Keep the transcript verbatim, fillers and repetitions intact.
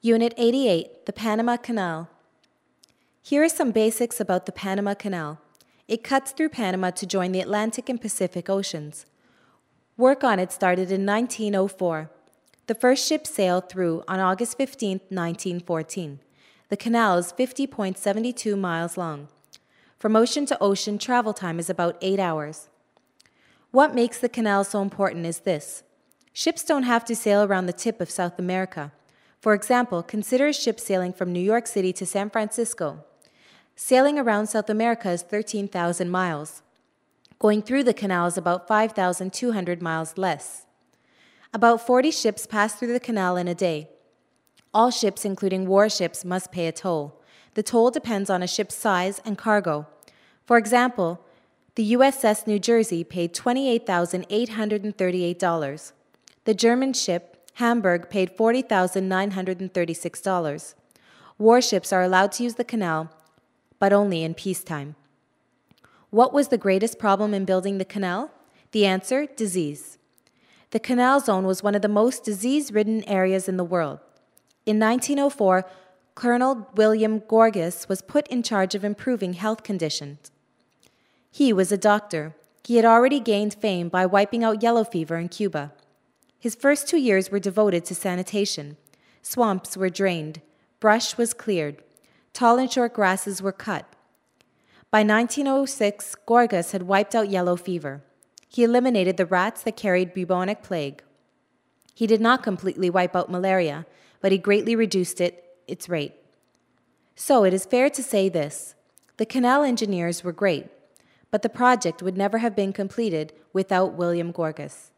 Unit eighty-eight, the Panama Canal. Here are some basics about the Panama Canal. It cuts through Panama to join the Atlantic and Pacific Oceans. Work on it started in nineteen oh four. The first ship sailed through on August fifteenth, nineteen fourteen. The canal is fifty point seven two miles long. From ocean to ocean, travel time is about eight hours. What makes the canal so important is this. Ships don't have to sail around the tip of South America. For example, consider a ship sailing from New York City to San Francisco. Sailing around South America is thirteen thousand miles. Going through the canal is about five thousand two hundred miles less. About forty ships pass through the canal in a day. All ships, including warships, must pay a toll. The toll depends on a ship's size and cargo. For example, the U S S New Jersey paid twenty-eight thousand eight hundred thirty-eight dollars. The German ship Hamburg paid forty thousand nine hundred thirty-six dollars. Warships are allowed to use the canal, but only in peacetime. What was the greatest problem in building the canal? The answer, disease. The canal zone was one of the most disease-ridden areas in the world. In nineteen oh four, Colonel William Gorgas was put in charge of improving health conditions. He was a doctor. He had already gained fame by wiping out yellow fever in Cuba. His first two years were devoted to sanitation. Swamps were drained. Brush was cleared. Tall and short grasses were cut. By nineteen oh six, Gorgas had wiped out yellow fever. He eliminated the rats that carried bubonic plague. He did not completely wipe out malaria, but he greatly reduced it, its rate. So it is fair to say this. The canal engineers were great, but the project would never have been completed without William Gorgas.